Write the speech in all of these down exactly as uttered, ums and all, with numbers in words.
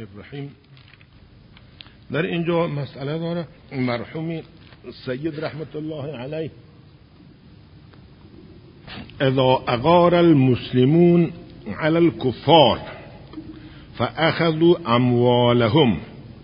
الرحیم. در اینجا مسئله داره مرحوم سید رحمت الله علیه اذا اغار المسلمون على الكفار فاخذوا اموالهم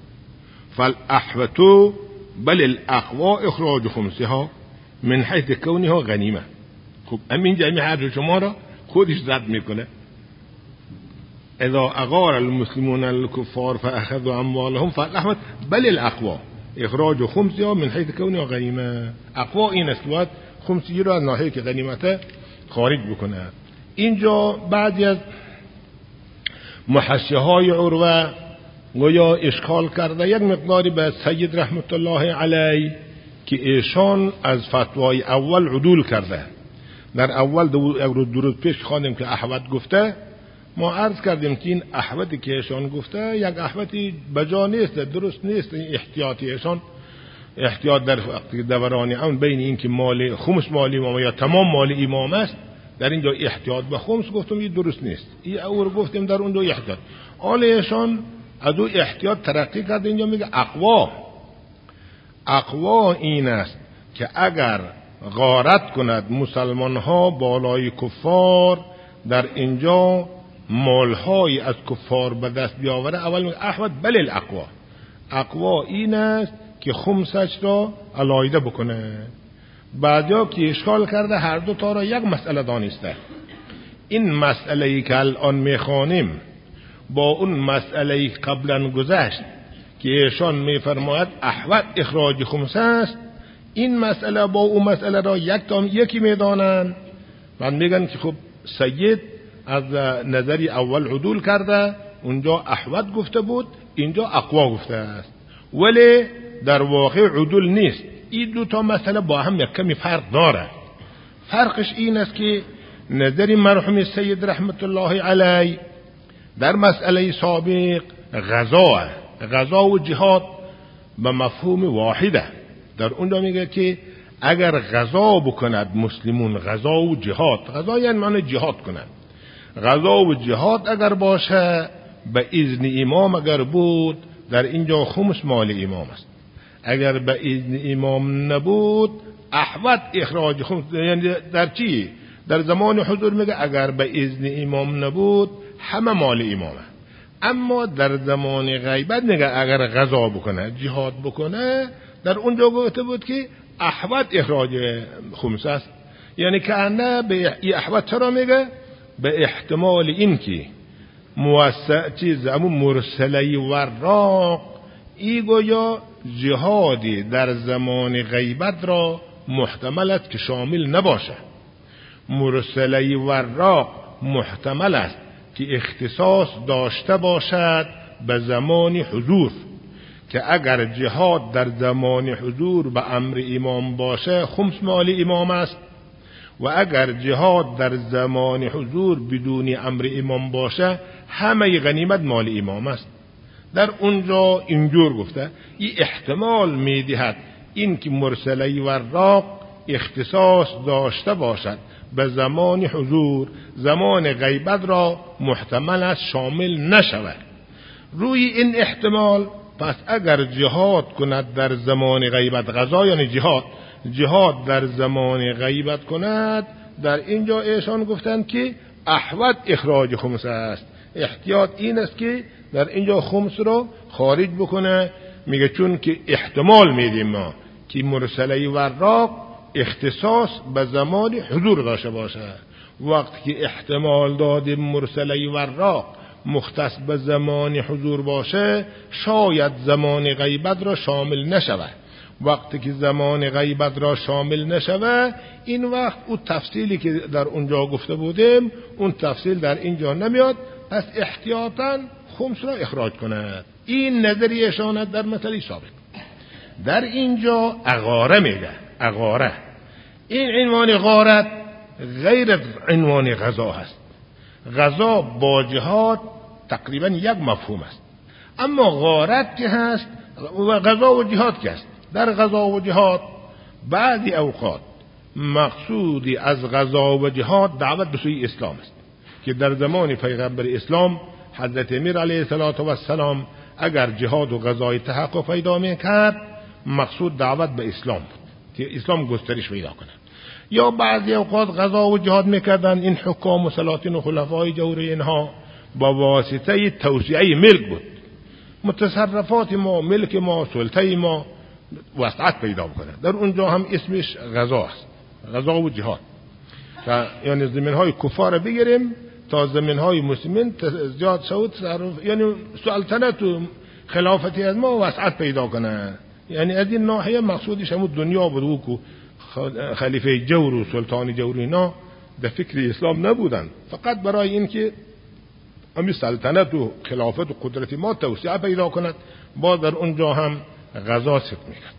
فالاحوط بل الاقوى اخراج خمسها من حيث كونها غنیمه. خب همین جمعی حرف شما را خودش رد میکنه. اذا اغار المسلمون الكفار فاخذوا اموالهم فالاحوط بل الاقوى اخراج خمسها من حيث كونها غنیمه. اقوا این است که خمسی را از ناحیه که غنیمته خارج بکنه. اینجا بعضی از محشیه های عروه گویا اشکال کرده یک مقداری به سید رحمت الله علیه که ایشان از فتوای اول عدول کرده. در اول دو درود پیش خواندیم که احوط گفته، ما عرض کردیم که این احوطی که ایشان گفته یک احوطی بجا نیست، درست نیست. احتیاطی ایشان احتیاط در دوران اون بین این که مال خمس مال امام یا تمام مال امام است، در اینجا احتیاط به خمس گفتم این درست نیست. این اور گفتیم در اون دو احتیاط. آل ایشان از دو احتیاط ترقی کرده، اینجا میگه اقوا. اقوا این است که اگر غارت کند مسلمان ها بالای کفار، در اینجا مالهای از کفار به دست بیاوره. اول میگه احوط بل الاقوا. اقوا این است که خمسش را علایده بکنه. بعدیا که اشکال کرده هر دو تا را یک مسئله دانسته. این مسئله ای که الان میخوانیم با اون مسئله ای قبلا گذشت که ایشان میفرماید احوط اخراج خمسه است، این مسئله با اون مسئله را یک تا یکی میدانند. بعد میگن که خب سید از نظری اول عدول کرده، اونجا احوط گفته بود، اینجا اقوا گفته است، ولی در واقع عدول نیست. این دو تا مسئله با هم یک کمی فرق داره. فرقش این است که نظری مرحوم سید رحمت الله علیه در مسئله سابق غزا غزا و جهاد به مفهوم واحده. در اونجا میگه که اگر غزا بکند مسلمون، غزا و جهاد، غزا یعنی معنی جهاد کنند، غزا و جهاد اگر باشه به اذن امام اگر بود، در اینجا خمس مال امام است. اگر به اذن امام نبود احوط اخراج خمس، یعنی در چی؟ در زمان حضور میگه اگر به اذن امام نبود همه مال امامه. اما در زمان غیبت میگه اگر غزا بکنه، جهاد بکنه، در اونجا گفته بود که احوط اخراج خمس است. یعنی که نه به احوط چرا میگه؟ به احتمال این که موسع چیز همون مرسله وراق ای گویا جهادی در زمان غیبت را محتمل است که شامل نباشه. مرسله وراق محتمل است که اختصاص داشته باشد به زمان حضور، که اگر جهاد در زمان حضور به امر امام باشه خمس مال امام است، و اگر جهاد در زمان حضور بدون امر امام باشه همه غنیمت مال امام است. در اونجا اینجور گفته. این احتمال میدهد این که مرسله وراق اختصاص داشته باشد به زمان حضور، زمان غیبت را محتمل است شامل نشود. روی این احتمال پس اگر جهاد کند در زمان غیبت، غزا یعنی جهاد، جهاد در زمان غیبت کند، در اینجا ایشان گفتند که احوط اخراج خمس است. احتیاط این است که در اینجا خمس را خارج بکنه. میگه چون که احتمال میدیم ما که مرسله وراق اختصاص به زمان حضور داشته باشه. وقتی که احتمال دادیم مرسله وراق مختص به زمان حضور باشه، شاید زمان غیبت را شامل نشود. وقتی که زمان غیبت را شامل نشود، این وقت اون تفصیلی که در اونجا گفته بودیم اون تفصیل در اینجا نمیاد. پس احتیاطاً خمس را اخراج کند. این نظری اشانت در مسئله سابق. در اینجا اغاره میگه. اغاره این عنوان غارت غیر عنوان غزا هست. غزا با جهاد تقریبا یک مفهوم است، اما غارت که هست و غزا و جهاد که هست. در غزا و جهاد بعضی اوقات مقصودی از غزا و جهاد دعوت به سوی اسلام است، که در زمان پیغمبر اسلام حضرت امیر علیه السلام اگر جهاد و غزای تحقق پیدا میکرد، مقصود دعوت به اسلام بود که اسلام گسترش پیدا کنه. یا بعضی اوقات غزا و جهاد میکردن این حکام و سلاطین و خلفای جوری، اینها با واسطه توسعه ملک بود، متصرفات ما، ملک ما، سلطه ما وسعت پیدا کنه. در اونجا هم اسمش غزا است، غزا و جهاد. یعنی زمینهای کفار بگیریم تا زمینهای مسلمین زیاد شود، یعنی سلطنت و خلافتی از ما وسعت پیدا کنه. یعنی از این ناحیه مقصودش همون دنیا بود و خلیفه جور و سلطان جور اینا به فکر اسلام نبودن، فقط برای این که همین سلطنت و خلافت و قدرت ما توسعه پیدا کند. با در اونجا هم غزا ست میکرد.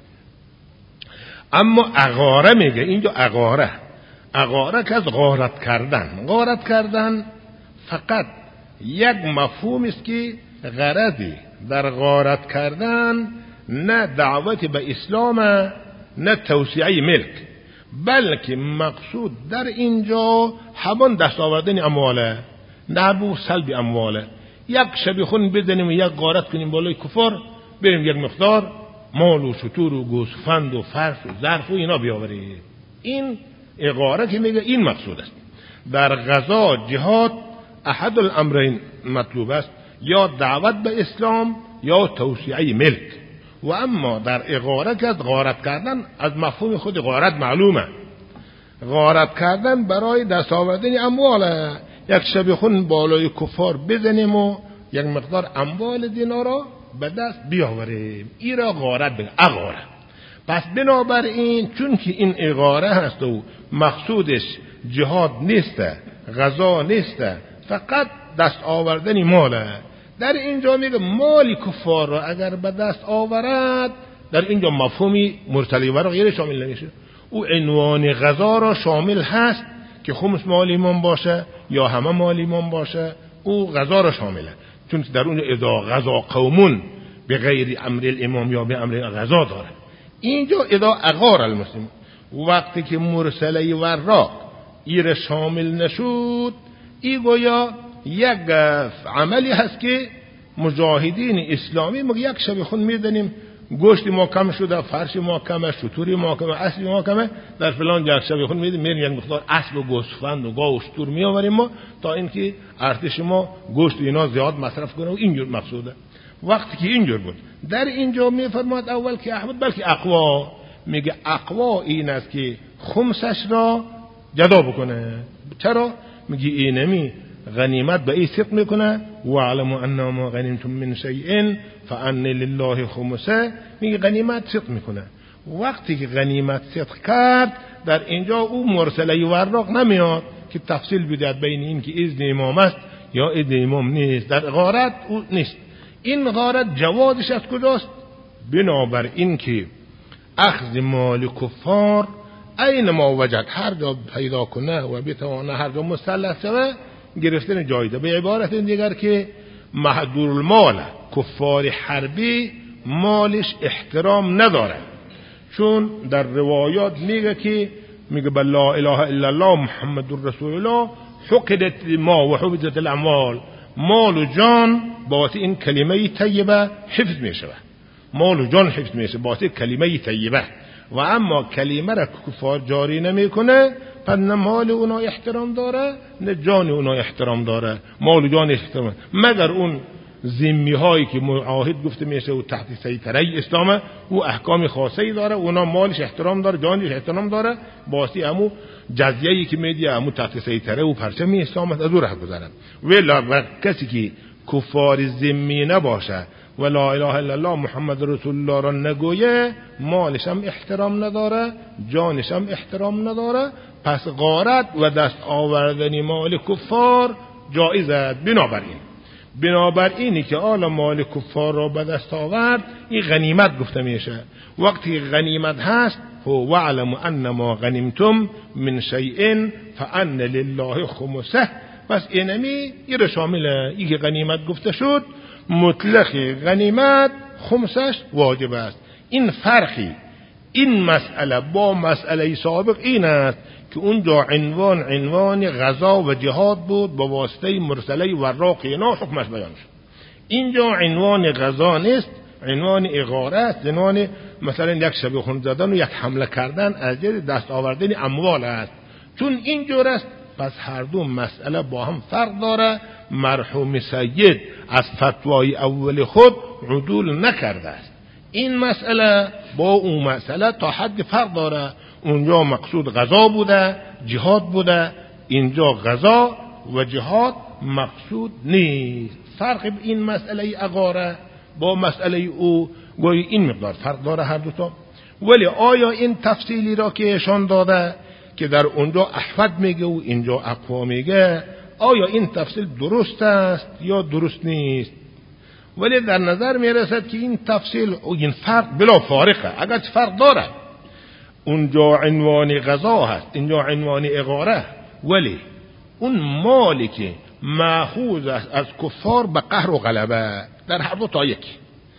اما اغاره میگه اینجا، اغاره اغاره که از غارت کردن. غارت کردن فقط یک مفهوم است که غرضی در غارت کردن نه دعوت به اسلام، نه توسعه ملک، بلکه مقصود در اینجا همون دست آوردن امواله، نه بو سلب امواله. یک شبی خون بزنیم و یک غارت کنیم بالای کفار، بریم یک مقدار مال و شتور و گوسفند و فرش و ظرف و اینا بیاوریم. این اغاره که میگه این مقصود است. در غزا جهاد احد الامرین مطلوب است، یا دعوت به اسلام یا توسعه ملک. و اما در اغاره که غارت کردن از مفهوم خود غارت معلومه، غارت کردن برای دست آوردن امواله. یک شب خون بالای کفار بزنیم و یک مقدار اموال دینا را به دست بیاوریم، این را غارت بگه، اغاره. پس بنابراین چون که این اغاره هست و مقصودش جهاد نیست، غزا نیست، فقط دست آوردن ماله، در اینجا میگه مالی کفار را اگر به دست آورد، در اینجا مفهومی مرسلی و غیره شامل نمیشه. او عنوان غزا را شامل هست که خمس مال ایمان باشه یا همه مال ایمان باشه، او غزا را شامله. چون در اون اذا غزا قومون به غیر امر الامام یا به امر غزا داره. اینجا اذا اغار المسلم، وقتی که مرسله وراق ایر شامل نشود، ای گویا یک عملی هست که مجاهدین اسلامی مگه یک شب خون میدنیم گوشت ما کم شده، فرش ما کمه، شطوری ما کمه، اسب ما کمه، در فلان یک شب خون میدیم میریم یک مقدار اسب و گوسفند و گاو و شطور میآوریم ما تا اینکه ارتش ما گوشت اینا زیاد مصرف کنه و اینجور مقصوده. وقتی که اینجور بود، در اینجا میفرماد اول که احمد بلکه اقوا، میگه اقوا این است که خمسش را جدا بکنه. چرا؟ میگه اینمی غنیمت به ای صدق میکنه، و علموا انما غنیمتم من شیء فان لله خمسه، میگه غنیمت صدق میکنه. وقتی که غنیمت صدق کرد، در اینجا او مرسله وراق نمیاد که تفصیل بده بین این که اذن امام است یا اذن امام نیست. در غارت او نیست. این غارت جوازش از کجاست؟ بنابر این که اخذ مال کفار اینما وجد، هر جا پیدا کنه و بتوانه هر جا مسلح شوه گرفتن جایده. به عبارت دیگر که محدور المال، کفار حربی مالش احترام نداره، چون در روایات میگه که میگه بل لا اله الا الله محمد رسول الله حقدت ما و حفظت الاموال، مال و جان با این کلمه طیبه حفظ میشه، مال و جان حفظ میشه با کلمه طیبه. و اما کلمه را کفار جاری نمیکنه، پس نه مال اونا احترام داره نه جان اونا احترام داره. مال و جان احترام مگر اون ذمی هایی که معاهد گفته میشه و تحت سیطره اسلامه، او احکام خاصی داره، اونا مالش احترام داره، جانش احترام داره، باسی همو جزیه‌ای که میدی همو تحت سیطره و پرچم اسلام از او راه گذارن. ولی کسی که کفار ذمی نباشه و لا اله الا الله محمد رسول الله را نگویه، مالش هم احترام نداره، جانش هم احترام نداره. پس غارت و دست آوردن مال کفار جایز است. بنابراین بنابراینی که آل مال کفار را به دست آورد، این غنیمت گفته میشه. وقتی غنیمت هست، هو وعلم انما غنیمتم من شیء فان لله خمسه، پس اینمی این را شامله. این که غنیمت گفته شد، مطلق غنیمت خمسش واجب است. این فرقی این مسئله با مسئله سابق این است که اونجا عنوان عنوان غزا و جهاد بود با واسطه مرسله وراق اینا حکمش بیان شد. اینجا عنوان غزا نیست، عنوان اغاره است، عنوان مثلا یک شبیخون زدن و یک حمله کردن از دست آوردن اموال است. چون اینجور است پس هر دو مسئله با هم فرق داره. مرحوم سید از فتوای اول خود عدول نکرده است. این مسئله با اون مسئله تا حد فرق داره. اونجا مقصود غزا بوده، جهاد بوده، اینجا غزا و جهاد مقصود نیست. فرق این مسئله اغاره با مسئله او گویی این مقدار فرق داره هر دوتا. ولی آیا این تفصیلی را که ایشان داده که در اونجا احفد میگه و اینجا اقوا میگه، آیا این تفصیل درست است یا درست نیست؟ ولی در نظر میرسد که این تفصیل و این فرق بلا فارقه. اگر فرق داره، اونجا عنوان غزا هست، اینجا عنوان اغاره، ولی اون مالی که مأخوذ است از کفار به قهر و غلبه در هر دو تا یک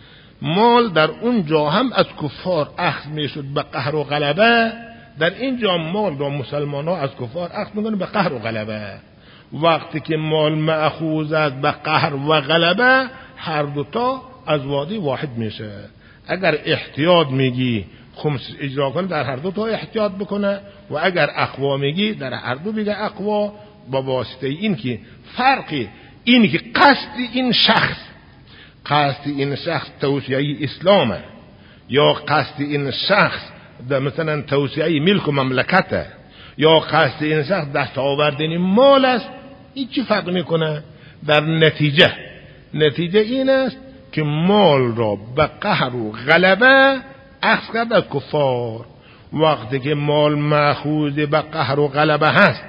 مال در اونجا هم از کفار اخذ میشد به قهر و غلبه، در اینجا مال را مسلمان ها از کفار اخذ میکنن به قهر و غلبه. وقتی که مال مأخوذ است به قهر و غلبه هر دوتا از وادی واحد میشه. اگر احتیاط میگی خمس اجرا کنه در هر دو تا احتیاط بکنه، و اگر اقوا میگی در هر دو بگه اقوا، با واسطه این که فرقی این که قصد این شخص قصد این شخص توسعه اسلامه یا قصد این شخص در مثلا توسعه ملک و مملکته یا قصد این شخص دست آوردن مال است، این چی فرق میکنه؟ در نتیجه نتیجه این است که مال را به قهر و غلبه اخذ کرد از کفار. وقتی که مال مأخوذ به قهر و غلبه هست،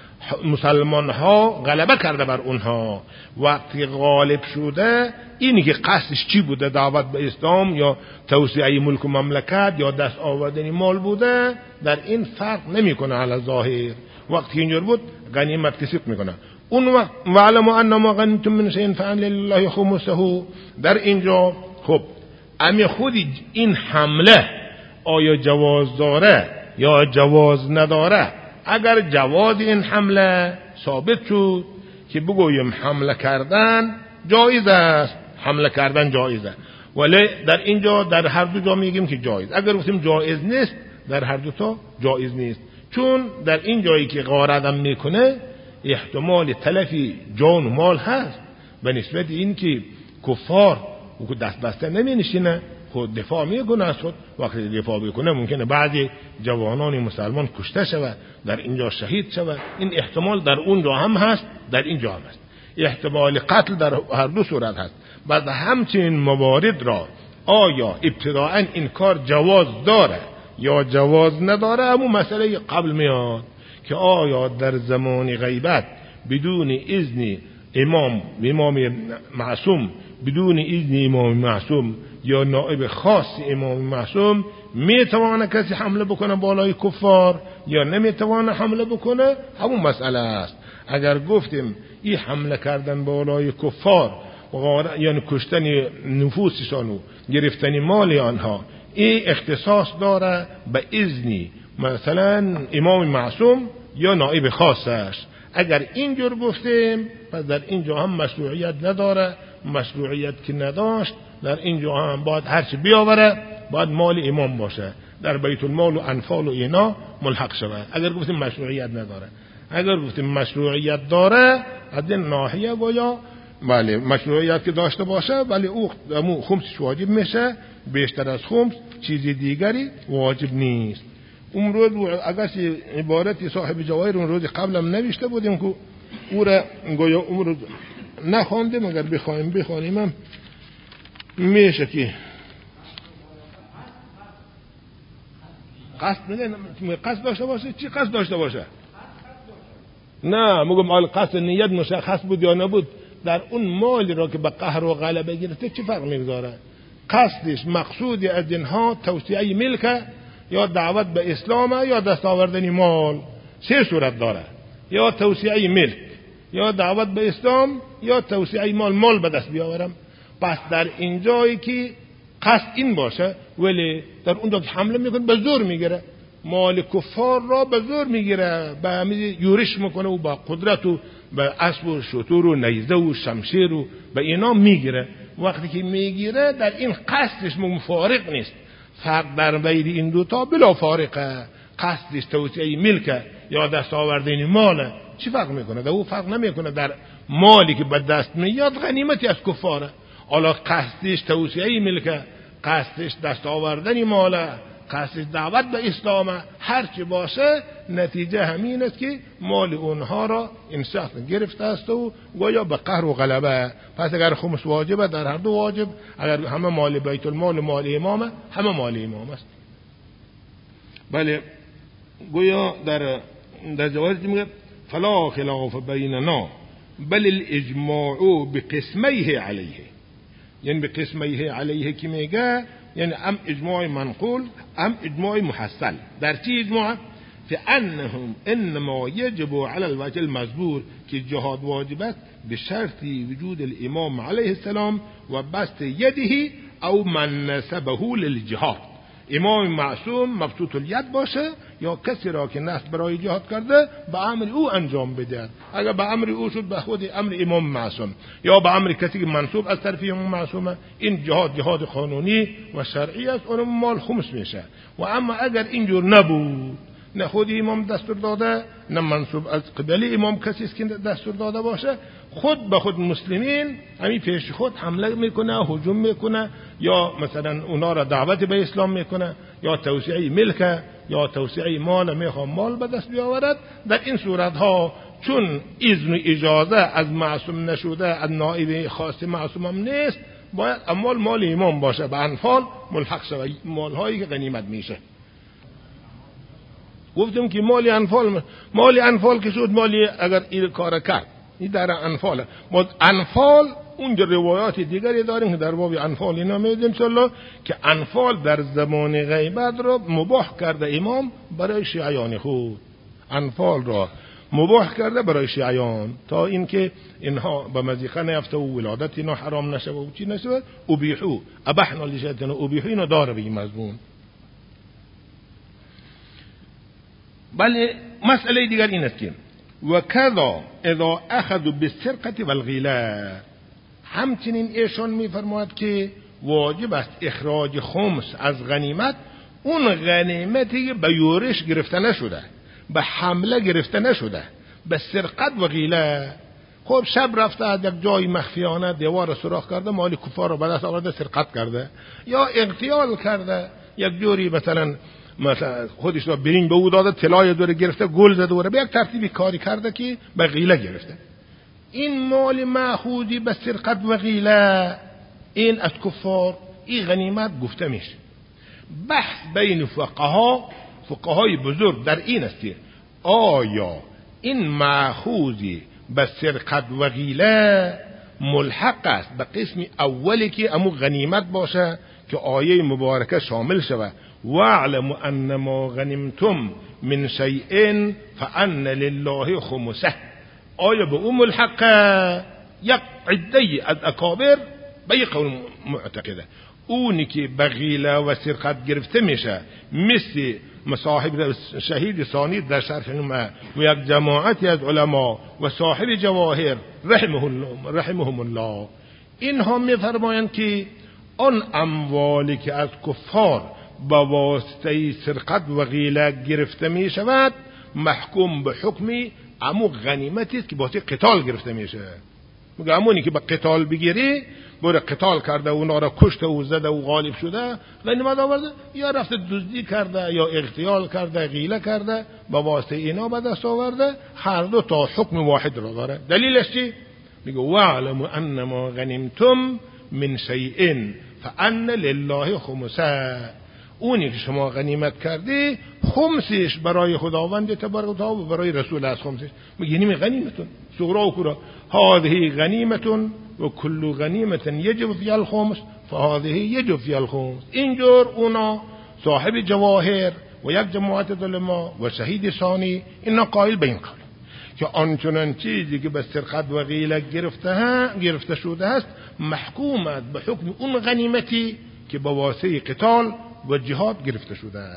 مسلمان ها غلبه کرده بر اونها، وقتی غالب شده اینی که قصدش چی بوده؟ دعوت به اسلام یا توسعه ملک و مملکت یا دست آوردن مال بوده، در این فرق نمیکنه علی ظاهر. وقتی اینجور بود غنیمت کسب میکنه. اون وقت وعلموا ان ما غنیتم من شیء فان لله خمسه، در اینجا خب امی خود این حمله آیا جواز داره یا جواز نداره؟ اگر جواز این حمله ثابت شد که بگویم حمله کردن جایز است، حمله کردن جایزه، ولی در اینجا در هر دو جا میگیم که جایز. اگر گفتیم جایز نیست، در هر دو تا جایز نیست. چون در این جایی که غارت میکنه احتمال تلفی جان و مال هست، به نسبت این که کفار و دست بسته نمی نشینه، خود دفاع میکنه از خود. وقتی دفاع بکنه ممکنه بعضی جوانان مسلمان کشته شود، در اینجا شهید شود. این احتمال در اونجا هم هست، در اینجا هم هست. احتمال قتل در هر دو صورت هست. بعد همچنین موارد را آیا ابتداءً این کار جواز داره یا جواز نداره، همون مسئله قبل میاد که آیا در زمان غیبت بدون اذن امام امام معصوم بدون اذن امام معصوم یا نائب خاص امام معصوم میتوانه کسی حمله بکنه بالای کفار یا نمیتوانه حمله بکنه؟ همون مسئله است. اگر گفتیم این حمله کردن بالای کفار یعنی کشتن نفوسشان و گرفتن مال آنها، این اختصاص داره به اذن مثلا امام معصوم یا نائب خاصش. اگر اینجور گفتیم پس در اینجا هم مشروعیت نداره. مشروعیت که نداشت در اینجا هم باید هرچی بیاوره باید مال امام باشه، در بیت المال و انفال و اینا ملحق شود. اگر گفتیم مشروعیت نداره، اگر گفتیم مشروعیت داره از این ناحیه گویا بله مشروعیت که داشته باشه، ولی او خمسش واجب میشه، بیشتر از خمس چیزی دیگری واجب نیست. اون روز اگر عبارتی صاحب جواهر اون روز قبلم نوشته بودیم که او را گویا اون روز نخواندیم، اگر بخوایم بخوانیم هم میشه که قصد میگه قصد داشته باشه. چی قصد داشته باشه؟ نه مگم آل قصد نیت مشخص بود یا نبود، در اون مالی را که به قهر و غلبه گرفته چی فرق میگذاره؟ قصدش مقصود از اینها توسعه ملک یا دعوت به اسلام یا دست آوردن مال، سه صورت داره، یا توسعه ملک یا دعوت به اسلام یا توسعه مال، مال به دست بیاورم. پس در اینجایی که قصد این باشه ولی در اونجا که حمله میکنه به زور میگیره، مال کفار را به زور میگیره، به همین یورش میکنه و با قدرت و به اسب و شتور و نیزه و شمشیر و به اینا میگیره. وقتی که میگیره در این قصدش مفارق نیست. فرق در بین این دوتا بلا فارقه. قصدش توسعه ملک یا دست آوردن مال چی فرق میکنه؟ در او فرق نمیکنه. در مالی که به دست میاد غنیمتی از کفاره. حالا قصدش توسعه ملک، قصدش دست آوردن مال، قصدش دعوت به اسلام، هر چی باشه نتیجه همین است که مال اونها را این شخص گرفته است و گویا به قهر و غلبه. پس اگر خمس واجبه در هر دو واجب، اگر همه مال بیت المال و مال امامه، همه مال امام است. بله گویا در در جواز میگه فلا خلاف بیننا بل الاجماع بقسمیه علیه، یعنی به قسمیه علیه که میگه یعنی ام اجماع منقول ام اجماع محصل. در چی اجماع؟ فانهم انما يجب على الوجه المذكور که جهاد واجب است به شرط وجود الامام علیه السلام و بسط یده او من نسبه للجهاد. امام معصوم مبسوط الید باشه یا کسی را که نسب برای جهاد کرده به امر او انجام بده. اگر به امر او شد به خود امر امام معصوم یا به امر کسی که منسوب از طرف امام معصومه، این جهاد جهاد قانونی و شرعی است، اون مال خمس میشه. و اما اگر اینجور نبود، نه خود امام دستور داده نه منسوب از قبل امام کسی است که دستور داده باشه، خود به خود مسلمین همین پیش خود حمله میکنه، هجوم میکنه، یا مثلا اونا را دعوت به اسلام میکنه، یا توسعه ملک یا توسعه مال میخواد مال به دست بیاورد. در این صورت ها چون اذن و اجازه از معصوم نشده، از نائب خاص معصوم هم نیست، باید اموال مال امام باشه، به انفال ملحق شود، مال هایی که غنیمت میشه. گفتم که مالی انفال مالی انفال که شد مالی اگر این کار کرد این در انفال. ما انفال اونجا روایات دیگری داریم که در باب انفال اینا میدیم انشالله که انفال در زمان غیبت را مباح کرده امام برای شیعیان خود. انفال را مباح کرده برای شیعیان تا اینکه اینها به مضیقه نیفته و ولادت اینا حرام نشه و چی نشه. ابیحو ابحنا لشیطان ابیحو اینا داره به این مضمون. بله مسئله دیگر این است که و کذا اذا اخذوا بالسرقه والغیله، همچنین ایشان میفرماید که واجب است اخراج خمس از غنیمت، اون غنیمتی به یورش گرفته نشده، به حمله گرفته نشده، به سرقت و غیله. خب شب رفته از یک جای مخفیانه دیوار سوراخ کرده، مال کفار رو به دست آورده سرقت کرده یا اغتیال کرده، یک جوری مثلا مثلا خودش را برین به او داده، طلای دوره گرفته، گل زده دوره، به یک ترتیبی کاری کرده که به غیله گرفته. این مال مأخوذی به سرقت و غیله این از کفار این غنیمت گفته میشه. بحث بین فقها فقهای بزرگ در این است که آیا این مأخوذی به سرقت و غیله ملحق است به قسم اولی که امو غنیمت باشه که آیه مبارکه شامل شود واعلموا ان ما غنمتم من شیء فان لله خمسه؟ آیا به اون ملحقه؟ یک عده‌ای از اکابر به یک قول معتقده اونی که به غیله و سرقت گرفته میشه مثل مصاحب شهید ثانی در شرح نمه و یک جماعتی از علما و صاحب جواهر رحمهم الله، اینها میفرمایند که آن اموالی که از کفار با واسطه سرقت و غیله گرفته می شود محکوم به حکمی امو غنیمتی است که با قتال گرفته میشه. میگه امونی که با قتال بگیری، بوده قتال کرده و اونا را کشته و زده و غالب شده غنیمت آورده، یا رفته دزدی کرده یا اغتیال کرده غیله کرده با واسطه اینا به دست آورده، هر دو تا حکم واحد را داره. دلیلش چی؟ میگه واعلموا ان ما غنمتم من شیء فان لله خمسه. اونی که شما غنیمت کردی خمسش برای خداوند تبارک و تعالی و برای رسول از خمسش. میگه نمی غنیمتون صغرا و کبرا، هذه غنیمتون و کل غنیمت یجب فی الخمس فهذه یجب فی الخمس. اینجور اونا صاحب جواهر و یک جماعت علما و شهید ثانی اینا قائل به این قول که آنچنان چیزی که به سرقت و غیله گرفته ها گرفته شده است محکومت به حکم اون غنیمتی که با واسطه قتال و جهاد گرفته شده است.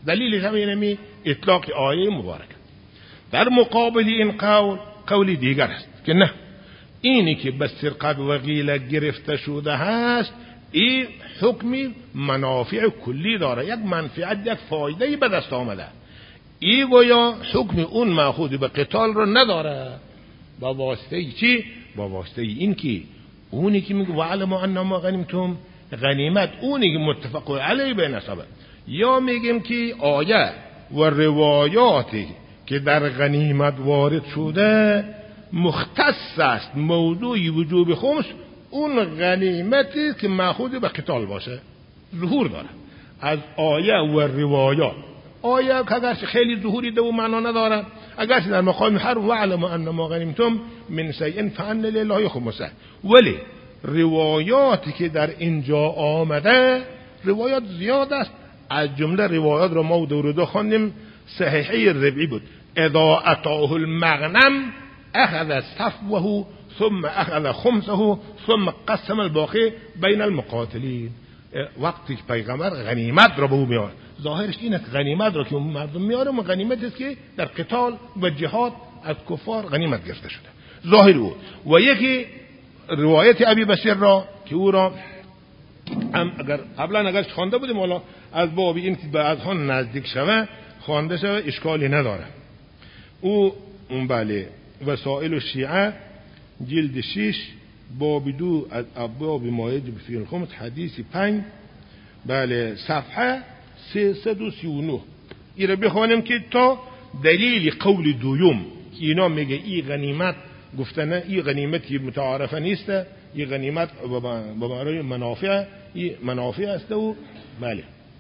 دلیلش هم اینمی اطلاق آیه مبارک. در مقابل این قول قولی دیگر است که نه، اینی که به سرقت و غیله گرفته شده هست این حکمی منافع کلی داره، یک منفعت یک فایده به دست آمده. این گویا حکم اون مأخوذ به قتال رو نداره. با واسطه چی؟ با واسطه این که اونی که میگه وعلموا انما غنیمتم غنیمت، اونی که متفق علیه بین اصحابه، یا میگیم که آیه و روایاتی که در غنیمت وارد شده مختص است موضوع وجوب خمس، اون غنیمتی که مأخوذ به قتال باشه ظهور داره از آیه و روایات. آیه که اگرچه خیلی ظهوری ده و معنا نداره، اگرچه در مقام حرف وعلموا انما غنیمتم من شیء فان لله خمسه، ولی روایاتی که در اینجا آمده روایات زیاد است. از جمله روایات رو ما دور دو خواندیم، صحیحه ربعی بود، اذا اتاه المغنم اخذ صفوه ثم اخذ خمسه ثم قسم الباقی بین المقاتلین. وقتی که پیغمبر غنیمت رو به او میاره، ظاهرش اینه که غنیمت رو که مردم میاره و غنیمت است که در قتال و جهاد از کفار غنیمت گرفته شده، ظاهر او. و یکی روایت ابی بصیر را که او را هم اگر قبلا اگر خوانده بودیم، حالا از باب این که به اذهان نزدیک شوه خوانده شوه اشکالی نداره. او اون بله وسائل الشیعه جلد شش باب دو از ابواب ما یجب فی الخمس حدیث پنج بله صفحه سیصد و سی و نه. این رو بخوانیم که تا دلیل قول دویم که اینا میگه این غنیمت گفتنه این غنیمتی متعارفه نیسته، این غنیمت به معنای منافع، این منافع است. و بله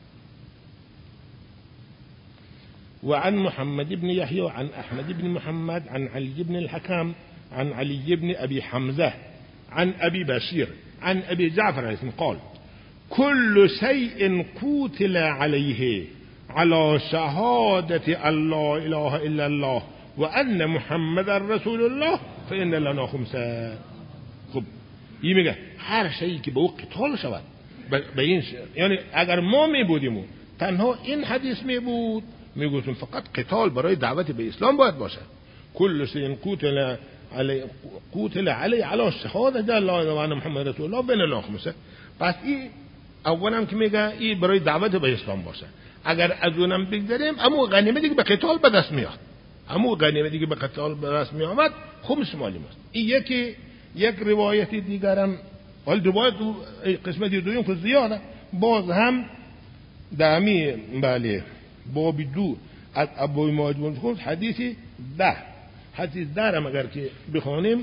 وعن محمد بن يحيى عن أحمد بن محمد عن علي بن الحكام عن علي بن أبي حمزة عن أبي بشير عن أبي جعفر قال كل شيء قتل عليه على شهادة أن لا إله إلا الله وأن محمد رسول الله فإن لنا خمسة. خب این میگه هر شیئی که به او قتال شود به این ش... یعنی اگر ما می بودیم تنها این حدیث می بود میگوتون فقط قتال برای دعوت به اسلام باید باشه. کل شیء قتل علی قتل علی علی شهادة لا اله الا الله محمد رسول الله بین لنا خمسه. پس این اولا که میگه این برای دعوت به اسلام باشه. اگر از اونم بگذاریم اما غنیمتی که به قتال به دست میاد، اما غنیمتی که به قتال به دست می آمد خمس مالی ماست. این یکی یک روایتی دیگرم، ولی روایت قسمتی دویم که زیاده، باز هم دامی بله باب دو از ابو ماجد خود حدیثی ده حدیث دارم اگر که بخونیم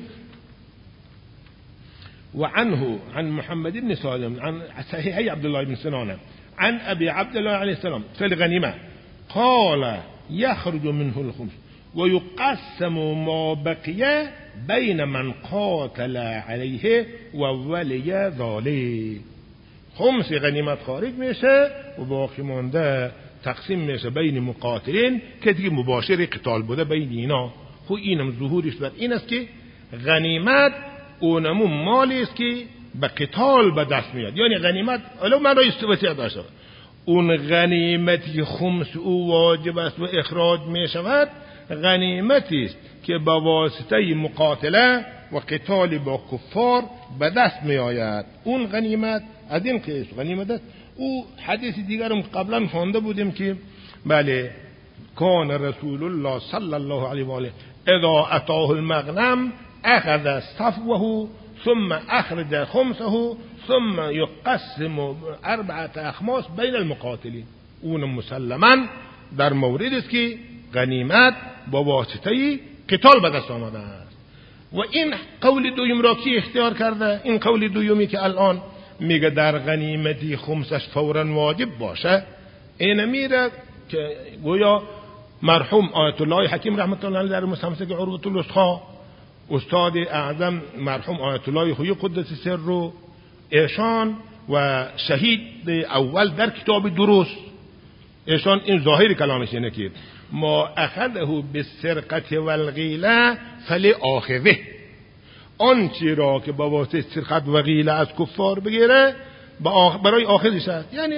وعنه عن محمد بن سالم عن صحيحي عبد الله بن سنان عن أبي عبد الله عليه السلام في الغنيمة قال يخرج منه الخمس ويقسم ما بقي بين من قاتل عليه وولي ذلك. خمس غنیمت خارج میشه و باقی مانده تقسیم میشه بین مقاتلین که دیگه مباشر قتال بوده بین اینا. خب اینم ظهورش بر این است که غنیمت اونمو مالی است که به قتال به دست میاد، یعنی غنیمت الو معنای استواسیت داشته. اون غنیمتی خمس او واجب است و اخراج می شود غنیمتی است که با واسطه مقاتله و قتال با کفار به دست می آید. اون غنیمت از این قسم غنیمت است. او حدیث دیگرم قبلا خوانده بودیم که بله کان رسول الله صلی الله علیه و آله اذا اتاه المغنم اخذ صفوه ثم اخرج خمسه ثم يقسم اربعه اخماس بین المقاتلین. اون مسلما در مورد است که غنیمت با واسطه قتال به دست آمده است. و این قول دویم را کی اختیار کرده؟ این قول دویمی که الان میگه در غنیمتی خمسش فورا واجب باشه، این میره که گویا مرحوم آیت الله حکیم رحمت الله علیه در مستمسک عروة الوثقی استاد اعظم مرحوم آیت الله خویی قدس سر رو ایشان و شهید اول در کتاب درست ایشان این ظاهر کلامش اینه که ما اخذه بالسرقه والغیله فلآخذه، آنچه را که با واسطه سرقت و غیله از کفار بگیره برای آخذش است. یعنی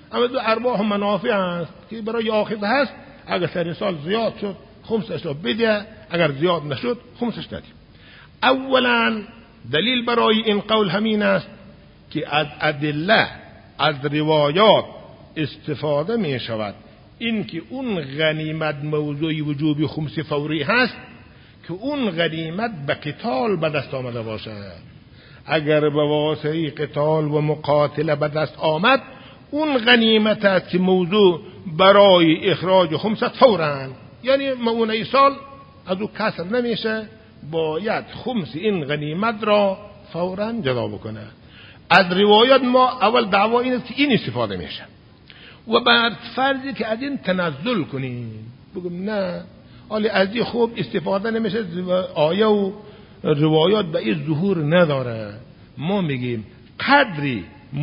اما دو ارباح و منافع هست که برای آخذ هست. اگر سر سال زیاد شد خمسش رو بده، اگر زیاد نشد خمسش ندیم. اولا دلیل برای این قول همین است که از ادله، از روایات استفاده می شود این که اون غنیمت موضوعی وجوب خمس فوری هست که اون غنیمت به قتال به دست آمده باشه. اگر به واسطه قتال و مقاتله به دست آمد، اون غنیمت است که موضوع برای اخراج خمس فوراً، یعنی مؤونه سال از او کسر نمیشه، باید خمس این غنیمت را فوراً جدا بکنه. از روایات ما اول دعوا این است که این استفاده میشه و بعد فرضی که از این تنزل کنیم، بگم نه حالی از این خوب استفاده نمیشه، آیه و روایات به این ظهور نداره. ما میگیم قدری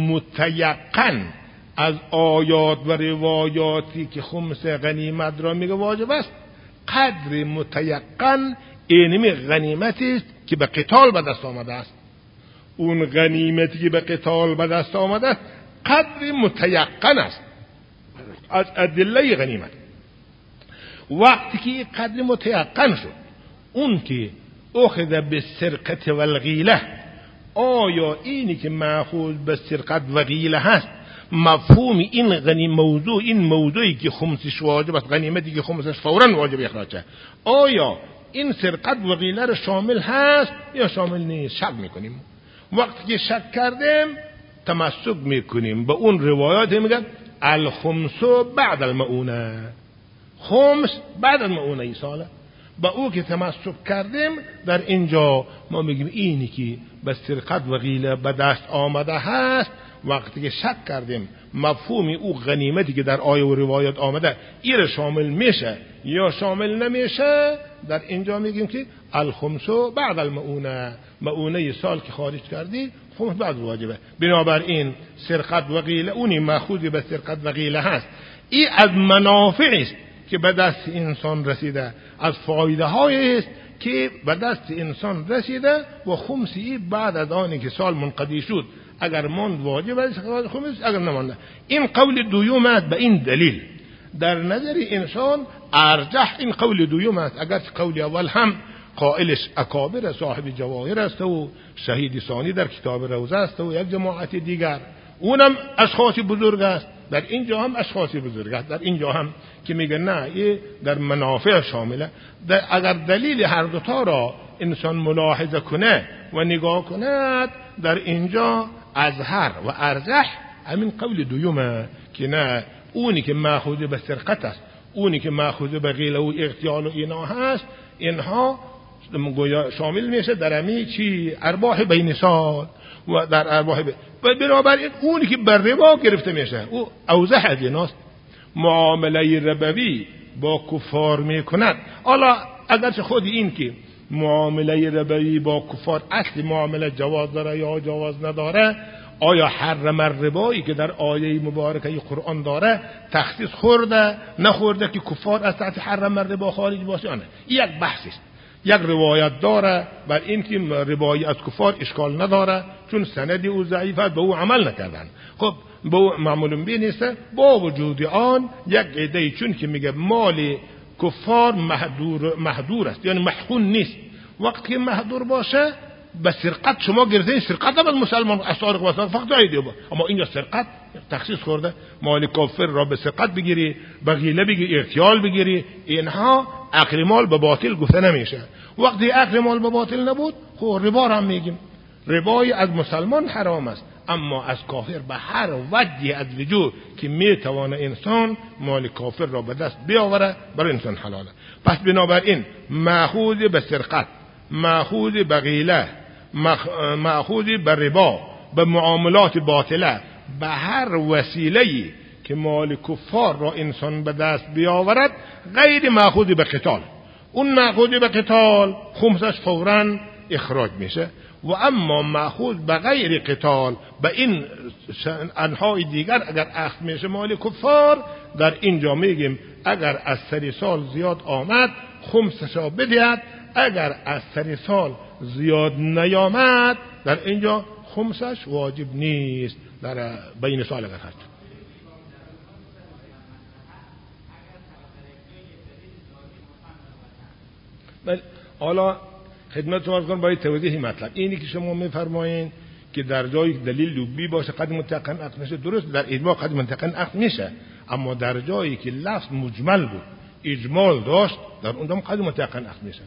متیقن از آیات و روایاتی که خمس غنیمت را میگه واجب است، قدری متیقن اینمی غنیمتی است که به قتال به دست آمده است. اون غنیمتی که به قتال به دست آمده است قدری متیقن است از ادله غنیمت. وقتی که قدری متیقن شد، اون که اخذ به سرقت و الغیله، آیا اینی که مأخوذ به سرقت و غیله هست مفهوم این غنی موضوع، این موضوعی که خمسش واجب است، غنیمتی که خمسش فوراً واجب اخراجه، آیا این سرقت و غیله را شامل هست یا شامل نیست؟ شک میکنیم. وقتی که شک کردیم تمسک میکنیم به اون روایات میگن الخمس بعد المؤونه، خمس بعد المؤونه ساله. با او که تمسک کردیم در اینجا ما میگیم اینی که به سرقت و غیله به دست آمده هست، وقتی که شک کردیم مفهوم او غنیمتی که در آیه و روایات آمده این شامل میشه یا شامل نمیشه، در اینجا میگیم که الخمس بعد المؤونه، مؤونه سال که خارج کردی خمس بعد واجبه. بنابراین سرقت و غیله اونی مأخوذ به سرقت و غیله هست. این از منافع است که به دست انسان رسیده، از فایده های است که به دست انسان رسیده و خمسی بعد از آنی که سال منقضی شد اگر ماند واجب است خمس، اگر نمانده. این قول دوم است. به این دلیل در نظر انسان ارجح این قول دوم است، اگر قول اول هم قائلش اکابر صاحب جواهر است و شهید ثانی در کتاب روزه است و یک جماعت دیگر، اونم اشخاص بزرگ است، در اینجا هم اشخاص بزرگ است، در اینجا هم که میگن نه این در منافع شامله. در اگر دلیل هر دوتا را انسان ملاحظه کنه و نگاه کند، در اینجا اظهر و ارجح همین قول دویمه که نه اونی که مأخوذ به سرقت است، اونی که مأخوذ به غیله و اغتیال و اینا هست، اینها شامل میشه در همی چی ارباح بین سال و در ارباح بین. بنابراین اونی که بر ربا گرفته میشه او اوضح از ایناست. معامله ربوی با کفار میکند، حالا اگرچه خود این که معامله ربوی با کفار اصل معامله جواز داره یا جواز نداره، آیا حرم الربایی که در آیه مبارکه قرآن داره تخصیص خورده نخورده که کفار از تحت حرم الربا خارج باشه؟ نه، یک بحث است. یک روایت داره بر این که ربایی از کفار اشکال نداره چون سندی او ضعیفه، به او عمل نکردن. خب به او معمول بی نیسته. با وجود آن یک عده چون که میگه مال کفار محدور محدور است، یعنی محقون نیست، وقتی محدور باشه به سرقت شما گرفتین، سرقت هم از مسلمان اسارق و فقط ایده با. اما اینجا سرقت تخصیص خورده، مال کافر را به سرقت بگیری، به غیله بگیری، اغتیال بگیری، اینها اکل مال به باطل گفته نمیشه. وقتی اکل مال به باطل نبود، خب ربا هم میگیم، ربای از مسلمان حرام است، اما از کافر به هر وجهی از وجوه که میتوانه انسان مال کافر را به دست بیاوره برای انسان حلاله. پس بنابراین مأخوذ به سرقت، مأخوذ به غیله، مأخوذ به ربا، به معاملات باطله، به هر وسیله‌ای که مال کفار را انسان به دست بیاورد غیر مأخوذ به قتال، اون مأخوذ به قتال خمسش فوراً اخراج میشه. و اما مأخوذ به غیر قتال به این انواع دیگر اگر اخذ میشه مال کفار، در اینجا میگیم اگر از سر سال زیاد آمد خمسش را بدهد، اگر از سر سال زیاد نیامد در اینجا خمسش واجب نیست در بین سال اگر هست. بله حالا خدمتتون عرض کنم برای توضیح مطلب اینی که شما میفرمایید که در جایی دلیل لبی باشه قد مطلقاً عقد میشه، درست در اجماع قد مطلقاً عقد میشه، اما در جایی که لفظ مجمل بود اجمال داشت در اونجا قد مطلقاً عقد میشه.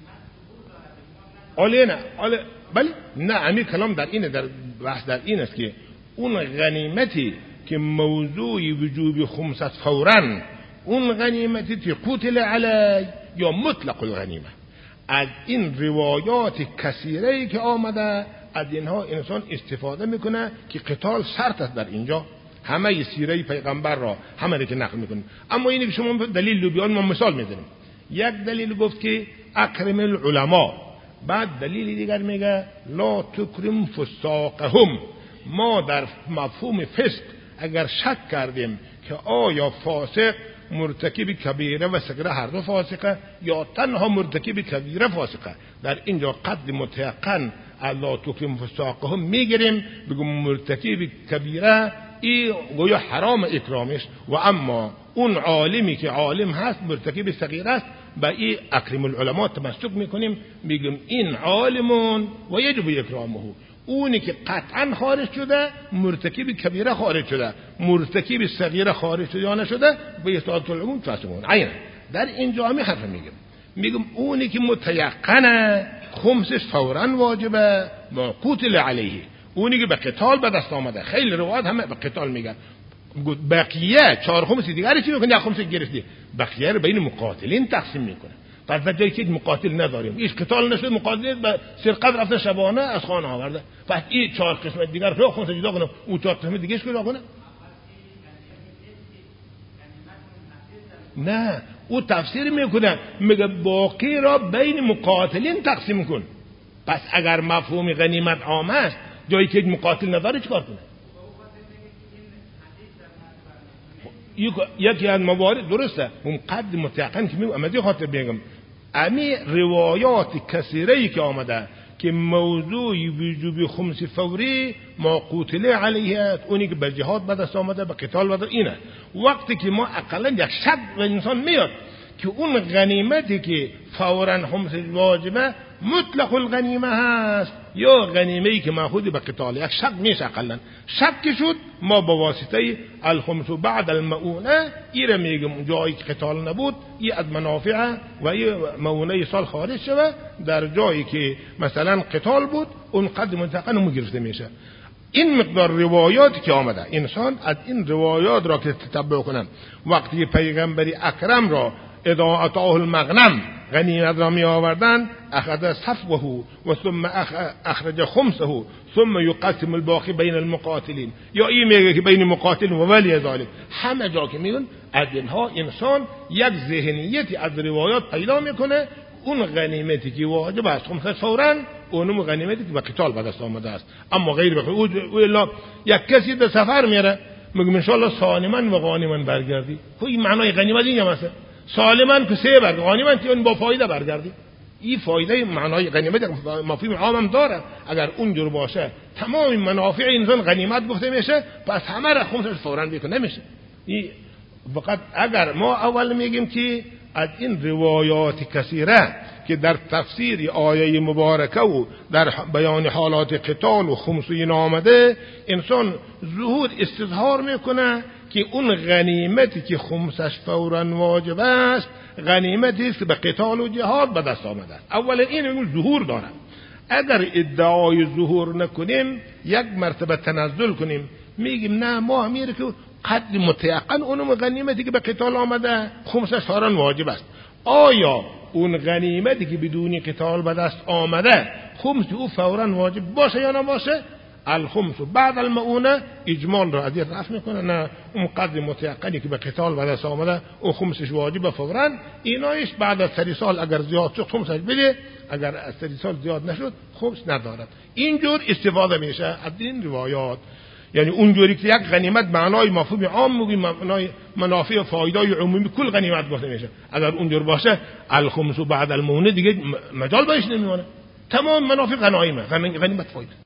آله نه آله بله نه همین کلام در اینه، در بحث در این است که اون غنیمتی که موضوع وجوب خمس است فوراً، اون غنیمتی که قتل علی یا مطلق الغنیمه، از این روایات کثیره که آمده از اینها انسان استفاده میکنه که قتال شرط است. در اینجا همه سیره پیغمبر را همه که نقل میکنه. اما اینی که شما دلیل بیان ما مثال میزنیم، یک دلیل گفت که اکرم العلماء، بعد دلیل دیگر میگه لا تکرم فساقهم. ما در مفهوم فسق اگر شک کردیم که آیا فاسق مرتکب کبیره و صغیره هر دو فاسقه یا تنها مرتکب کبیره فاسقه، در اینجا قد متيقن لا تکرم فساقهم میگیریم بگم مرتکب کبیره ای گویا حرام اکرامش، و اما اون عالمی که عالم هست مرتکب صغیره است با ای اکرم العلماء تمسک میکنیم، میگیم این عالمون و یجب اکرامه. اونی که قطعا خارج شده مرتکب کبیره خارج شده، مرتکب صغیره خارج شده یا نشده به اطاعت العموم فاسقون. عین در اینجا همین حرف میگیم، میگم اونی که متيقنه خمسش فورا واجبه ما قتل علیه، اونی که به قتال به دست آمده. خیلی روایات همه به قتال میگن، بقیه چهار خمس دیگری چی میکنه؟ یک خمس گرفتی بقیه رو بین مقاتلین تقسیم میکنه. پس به جایی که مقاتل نداریم، ایش قتال نشد، مقاتل به سرقت رفته شبانه از خانه آورده، پس این چهار قسمت دیگر رو خمس جدا کنه، اون چهار قسمت دیگه اش کجا کنه؟ نه او تفسیر میکنه، میگه باقی را بین مقاتلین تقسیم کن. پس اگر مفهوم غنیمت عام است، جایی که مقاتل نداره چیکار کنه؟ یکی از موارد درسته اون قد متيقن که میگم امدی خاطر بگم امی روایات کثیره که آمده که موضوع وجوب خمس فوری ما قتل علیه، اونی که به جهاد به دست آمده به قتال و اینه. وقتی که ما اقلا یک شک به انسان میاد که اون غنیمتی که فورا خمس واجبه مطلق الغنیمه هست یا غنیمه‌ای که ماخوذ به قتال، یک شک میشه. اقلا شک شد ما با واسطه الخمس بعد المؤونه ایره میگم جایی که قتال نبود ای از منافع و ای مؤونه سال خارج شده، در جایی که مثلا قتال بود اون قد منتقن مو گرفته میشه. این مقدار روایاتی که آمده انسان از این روایات را که تتبع کنن، وقتی پیغمبری اکرم را اذا اعطاه المغنم غنیمت را می آوردن اخذ صفوه و ثم اخرج خمسه ثم يقسم الباقي بین المقاتلین، یا این میگه که بین مقاتل و ولی ذالک. همه جا که میگن از اینها انسان یک ذهنیتی از روایات پیدا میکنه، اون غنیمتی که واجب است خمسه فورا اونم غنیمتی که به قتال به دست آمده است. اما غیر بخیر او الا یک کسی به سفر میره میگم ان شاء الله سالما و غانما برگردی، خب این معنای غنیمت اینه مثلا سالما که سه بر غانیمت اون با فایده برگردی. این فایده معنای غنیمت مفهوم عام هم داره، اگر اونجور باشه تمام منافع انسان غنیمت گفته میشه، پس همه را خمسش فورا بکنه نمیشه. این فقط اگر ما اول میگیم که از این روایات کثیره که در تفسیر آیه مبارکه و در بیان حالات قتال و خمسین آمده، انسان ظهور استظهار میکنه که اون غنیمتی که خمسش فورا واجب است غنیمتی است که به قتال و جهاد به دست آمده است. اولا این ظهور داره. اگر ادعای ظهور نکنیم یک مرتبه تنزل کنیم میگیم نه ما امیر که قد متيقن اونم غنیمتی که به قتال آمده خمسش فورا واجب است. آیا اون غنیمتی که بدون قتال به دست آمده خمس او فورا واجب باشه یا نباشه؟ الخمس بعد المؤونه اجمال را ادیر رفع میکنه، نه اون قدر متيقنی که به قتال به دست آمده او خمسش واجب فورا. اینایش بعد از سه سال اگر زیاد شد خمسش بده، اگر از سه سال زیاد نشد خمس ندارد. اینجور استفاده میشه از این روایات. یعنی اونجوری که یک غنیمت معنای مفهوم عام میگیم، معنای منافع و فایده عمومی کل غنیمت گفته میشه. اگر اونجور باشه الخمس بعد المؤونه دیگه مجال بهش نمیمونه، تمام منافع غنایمه، غنیمت فایده.